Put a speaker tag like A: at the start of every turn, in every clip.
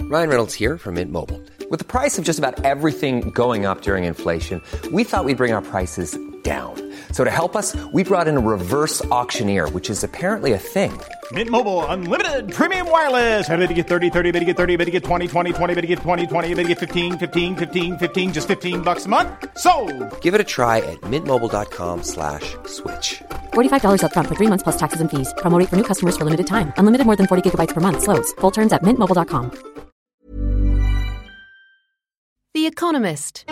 A: Ryan Reynolds here from Mint Mobile. With the price of just about everything going up during inflation, we thought we'd bring our prices down. So to help us, we brought in a reverse auctioneer, which is apparently a thing.
B: Mint Mobile Unlimited Premium Wireless. How to get 30, 30, bit to get 30, bit to get 20, 20, 20, bit to get 20, 20, bit to get 15, 15, 15, 15, just $15 a month? Sold!
A: Give it a try at mintmobile.com/switch.
C: $45 up front for 3 months plus taxes and fees. Promo rate for new customers for limited time. Unlimited more than 40 gigabytes per month. Slows full terms at mintmobile.com.
D: The Economist.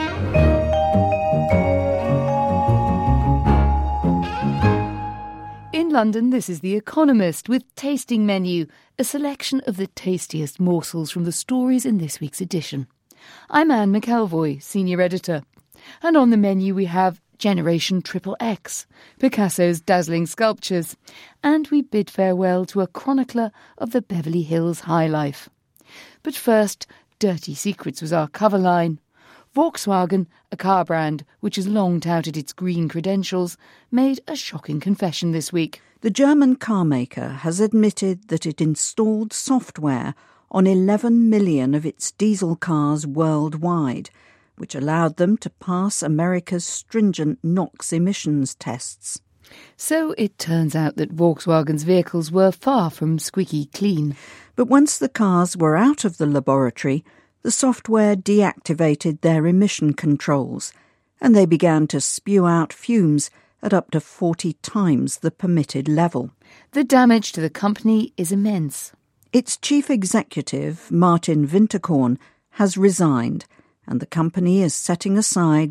D: In London, this is The Economist with Tasting Menu, a selection of the tastiest morsels from the stories in this week's edition. I'm Anne McElvoy, Senior Editor. And on the menu we have Generation XXX, Picasso's dazzling sculptures, and we bid farewell to a chronicler of the Beverly Hills high life. But first, Dirty Secrets was our cover line. Volkswagen, a car brand which has long touted its green credentials, made a shocking confession this week.
E: The German car maker has admitted that it installed software on 11 million of its diesel cars worldwide, which allowed them to pass America's stringent NOx emissions tests.
D: So it turns out that Volkswagen's vehicles were far from squeaky clean.
E: But once the cars were out of the laboratory, the software deactivated their emission controls, and they began to spew out fumes at up to 40 times the permitted level.
D: The damage to the company is immense.
E: Its chief executive, Martin Winterkorn, has resigned, and the company is setting aside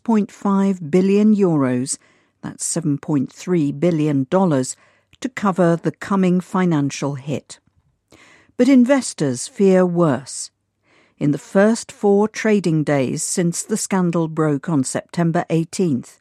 E: €6.5 billion, that's $7.3 billion, to cover the coming financial hit. But investors fear worse. In the first 4 trading days since the scandal broke on September 18th,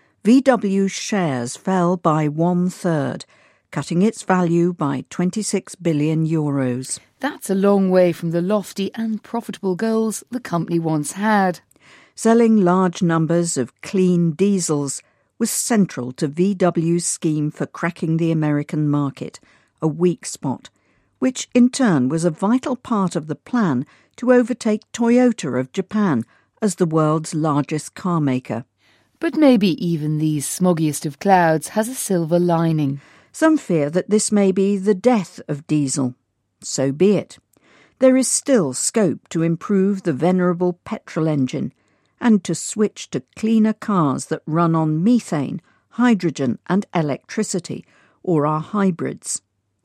E: VW's shares fell by 1/3, cutting its value by €26 billion.
D: That's a long way from the lofty and profitable goals the company once had.
E: Selling large numbers of clean diesels was central to VW's scheme for cracking the American market, a weak spot, which in turn was a vital part of the plan to overtake Toyota of Japan as the world's largest car maker.
D: But maybe even these smoggiest of clouds has a silver lining.
E: Some fear that this may be the death of diesel. So be it. There is still scope to improve the venerable petrol engine and to switch to cleaner cars that run on methane, hydrogen and electricity, or are hybrids.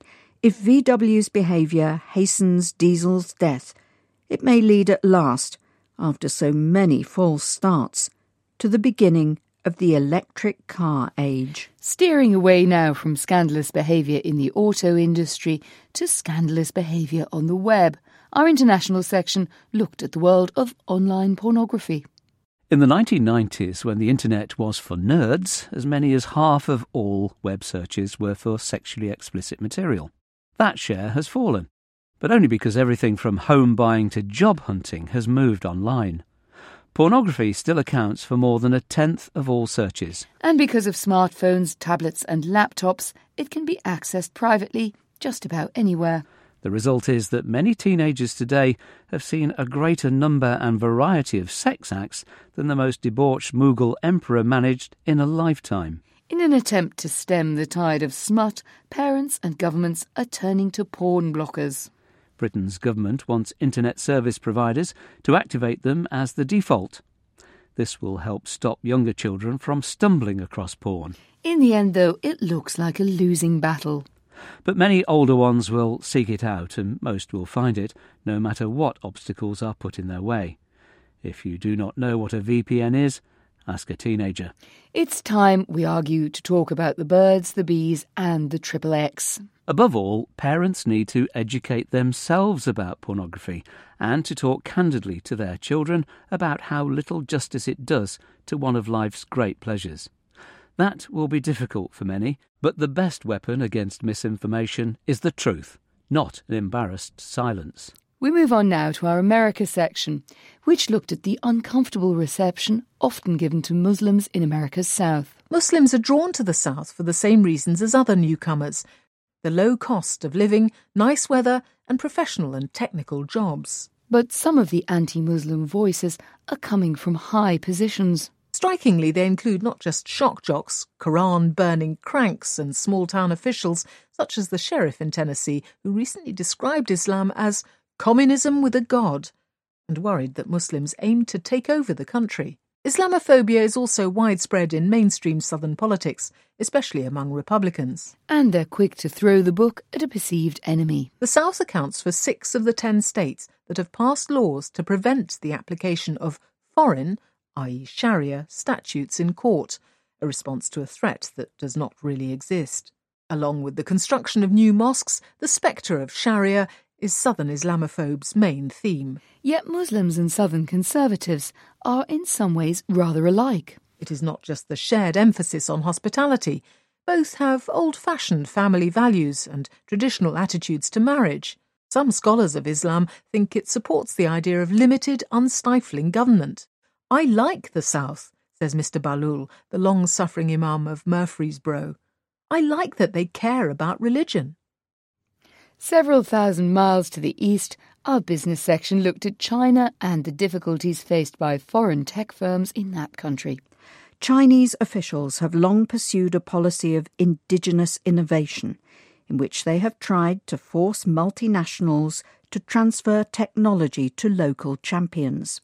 E: If VW's behaviour hastens diesel's death, it may lead at last, after so many false starts, to the beginning of the electric car age.
D: Steering away now from scandalous behaviour in the auto industry to scandalous behaviour on the web, our international section looked at the world of online pornography.
F: In the 1990s, when the internet was for nerds, as many as half of all web searches were for sexually explicit material. That share has fallen, but only because everything from home buying to job hunting has moved online. Pornography still accounts for more than 1/10 of all searches.
D: And because of smartphones, tablets and laptops, it can be accessed privately just about anywhere.
F: The result is that many teenagers today have seen a greater number and variety of sex acts than the most debauched Mughal emperor managed in a lifetime.
D: In an attempt to stem the tide of smut, parents and governments are turning to porn blockers.
F: Britain's government wants internet service providers to activate them as the default. This will help stop younger children from stumbling across porn.
D: In the end, though, it looks like a losing battle.
F: But many older ones will seek it out, and most will find it, no matter what obstacles are put in their way. If you do not know what a VPN is, ask a teenager.
D: It's time, we argue, to talk about the birds, the bees and the XXX.
F: Above all, parents need to educate themselves about pornography and to talk candidly to their children about how little justice it does to one of life's great pleasures. That will be difficult for many, but the best weapon against misinformation is the truth, not an embarrassed silence.
D: We move on now to our America section, which looked at the uncomfortable reception often given to Muslims in America's South.
G: Muslims are drawn to the South for the same reasons as other newcomers. the low cost of living, nice weather and professional and technical jobs.
D: But some of the anti-Muslim voices are coming from high positions.
G: Strikingly, they include not just shock jocks, Quran-burning cranks and small-town officials, such as the sheriff in Tennessee, who recently described Islam as communism with a god, and worried that Muslims aim to take over the country. Islamophobia is also widespread in mainstream southern politics, especially among Republicans.
D: And they're quick to throw the book at a perceived enemy.
G: The South accounts for 6 of the 10 states that have passed laws to prevent the application of foreign, i.e. Sharia, statutes in court, a response to a threat that does not really exist. Along with the construction of new mosques, the spectre of Sharia is Southern Islamophobes' main theme.
D: Yet Muslims and Southern conservatives are in some ways rather alike.
G: It is not just the shared emphasis on hospitality. Both have old-fashioned family values and traditional attitudes to marriage. Some scholars of Islam think it supports the idea of limited, unstifling government. I like the South, says Mr. Balul, the long-suffering Imam of Murfreesboro. I like that they care about religion.
D: Several thousand miles to the east, our business section looked at China and the difficulties faced by foreign tech firms in that country.
E: Chinese officials have long pursued a policy of indigenous innovation, in which they have tried to force multinationals to transfer technology to local champions.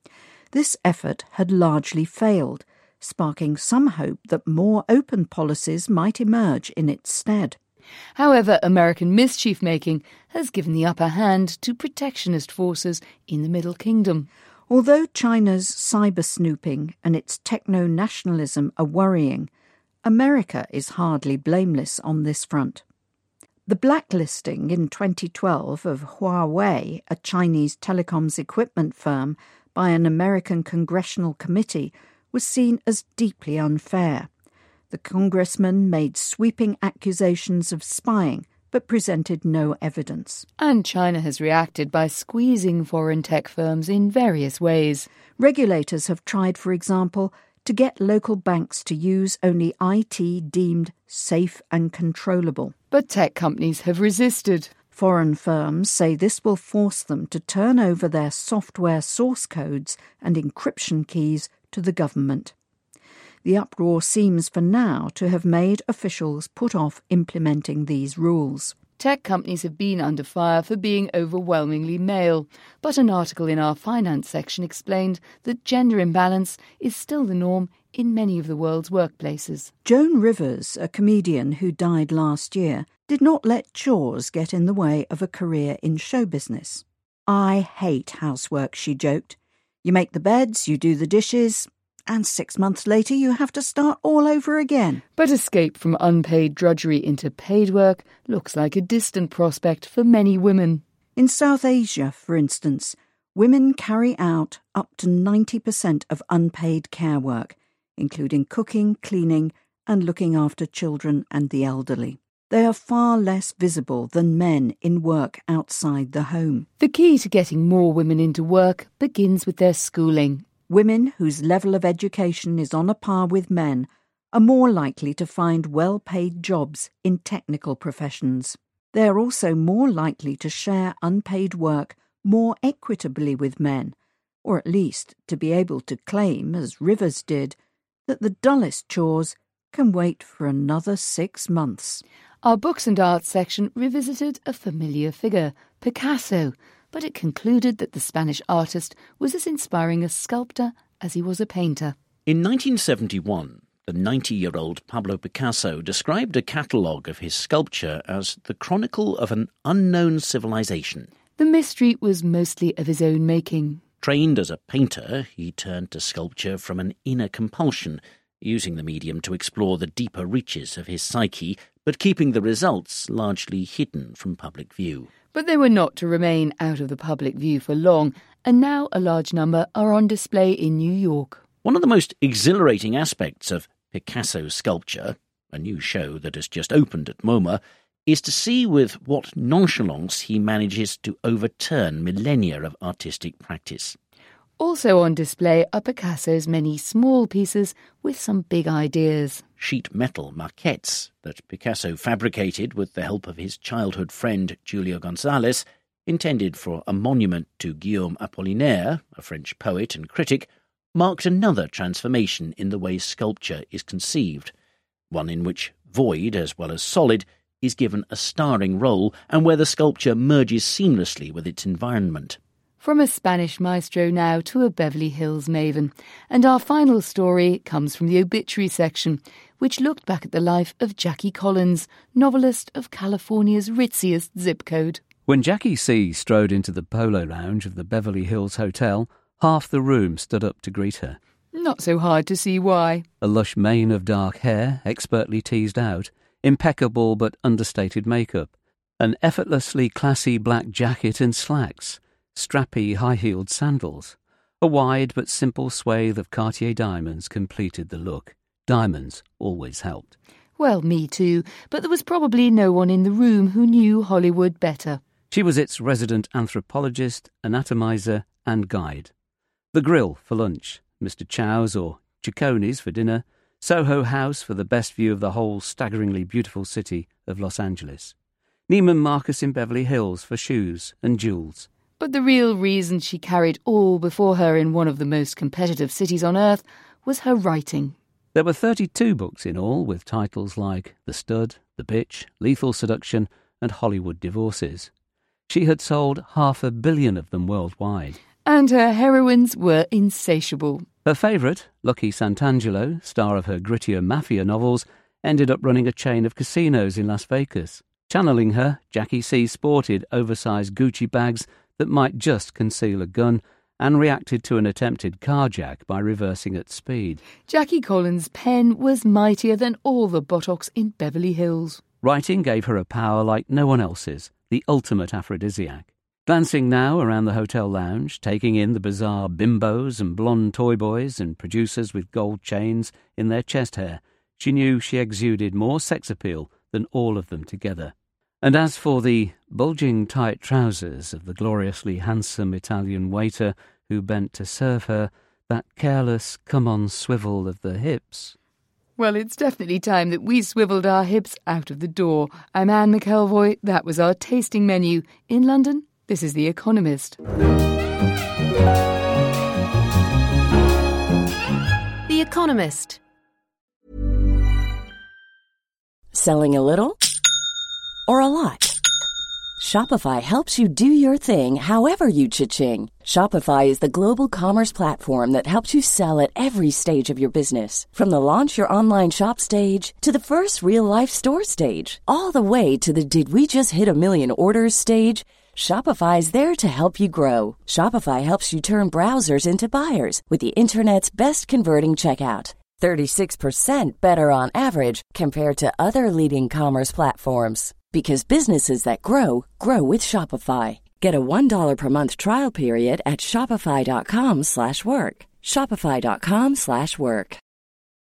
E: This effort had largely failed, sparking some hope that more open policies might emerge in its stead.
D: However, American mischief-making has given the upper hand to protectionist forces in the Middle Kingdom.
E: Although China's cyber snooping and its techno-nationalism are worrying, America is hardly blameless on this front. The blacklisting in 2012 of Huawei, a Chinese telecoms equipment firm, by an American congressional committee was seen as deeply unfair. The congressman made sweeping accusations of spying, but presented no evidence.
D: And China has reacted by squeezing foreign tech firms in various ways.
E: Regulators have tried, for example, to get local banks to use only IT deemed safe and controllable.
D: But tech companies have resisted.
E: Foreign firms say this will force them to turn over their software source codes and encryption keys to the government. The uproar seems for now to have made officials put off implementing these rules.
D: Tech companies have been under fire for being overwhelmingly male, but an article in our finance section explained that gender imbalance is still the norm in many of the world's workplaces.
E: Joan Rivers, a comedian who died last year, did not let chores get in the way of a career in show business. "I hate housework," she joked. "You make the beds, you do the dishes, and 6 months later you have to start all over again."
D: But escape from unpaid drudgery into paid work looks like a distant prospect for many women.
E: In South Asia, for instance, women carry out up to 90% of unpaid care work, including cooking, cleaning, and looking after children and the elderly. They are far less visible than men in work outside the home.
D: The key to getting more women into work begins with their schooling.
E: Women whose level of education is on a par with men are more likely to find well-paid jobs in technical professions. They are also more likely to share unpaid work more equitably with men, or at least to be able to claim, as Rivers did, that the dullest chores can wait for another 6 months.
D: Our books and arts section revisited a familiar figure, Picasso, but it concluded that the Spanish artist was as inspiring a sculptor as he was a painter.
H: In 1971, the 90-year-old Pablo Picasso described a catalogue of his sculpture as the chronicle of an unknown civilization.
D: The mystery was mostly of his own making.
H: Trained as a painter, he turned to sculpture from an inner compulsion, using the medium to explore the deeper reaches of his psyche, but keeping the results largely hidden from public view.
D: But they were not to remain out of the public view for long, and now a large number are on display in New York.
H: One of the most exhilarating aspects of Picasso's sculpture, a new show that has just opened at MoMA, is to see with what nonchalance he manages to overturn millennia of artistic practice.
D: Also on display are Picasso's many small pieces with some big ideas.
H: Sheet metal maquettes that Picasso fabricated with the help of his childhood friend Julio González, intended for a monument to Guillaume Apollinaire, a French poet and critic, marked another transformation in the way sculpture is conceived, one in which void as well as solid is given a starring role and where the sculpture merges seamlessly with its environment.
D: From a Spanish maestro now to a Beverly Hills maven. And our final story comes from the obituary section, which looked back at the life of Jackie Collins, novelist of California's ritziest zip code.
F: When Jackie C. strode into the polo lounge of the Beverly Hills Hotel, half the room stood up to greet her.
D: Not so hard to see why.
F: A lush mane of dark hair, expertly teased out, impeccable but understated makeup, an effortlessly classy black jacket and slacks, strappy high-heeled sandals. A wide but simple swathe of Cartier diamonds completed the look. Diamonds always helped.
D: Well, me too, but there was probably no one in the room who knew Hollywood better.
F: She was its resident anthropologist, anatomizer and guide. The Grill for lunch, Mr. Chow's or Cicconi's for dinner, Soho House for the best view of the whole staggeringly beautiful city of Los Angeles, Neiman Marcus in Beverly Hills for shoes and jewels.
D: But the real reason she carried all before her in one of the most competitive cities on earth was her writing.
F: There were 32 books in all, with titles like The Stud, The Bitch, Lethal Seduction and Hollywood Divorces. She had sold 500 million of them worldwide.
D: And her heroines were insatiable.
F: Her favourite, Lucky Santangelo, star of her grittier mafia novels, ended up running a chain of casinos in Las Vegas. Channeling her, Jackie C. sported oversized Gucci bags that might just conceal a gun and reacted to an attempted carjack by reversing at speed.
D: Jackie Collins' pen was mightier than all the buttocks in Beverly Hills.
F: Writing gave her a power like no one else's, the ultimate aphrodisiac. Glancing now around the hotel lounge, taking in the bizarre bimbos and blonde toy boys and producers with gold chains in their chest hair, she knew she exuded more sex appeal than all of them together. And as for the bulging tight trousers of the gloriously handsome Italian waiter who bent to serve her, that careless come-on swivel of the hips.
D: Well, it's definitely time that we swiveled our hips out of the door. I'm Anne McElvoy. That was our tasting menu. In London, this is The Economist.
I: The Economist.
J: Selling a little or a lot? Shopify helps you do your thing however you cha-ching. Shopify is the global commerce platform that helps you sell at every stage of your business. From the launch your online shop stage to the first real-life store stage, all the way to the did we just hit a million orders stage. Shopify is there to help you grow. Shopify helps you turn browsers into buyers with the internet's best converting checkout. 36% better on average compared to other leading commerce platforms. Because businesses that grow, grow with Shopify. Get a $1 per month trial period at shopify.com/work. Shopify.com/work.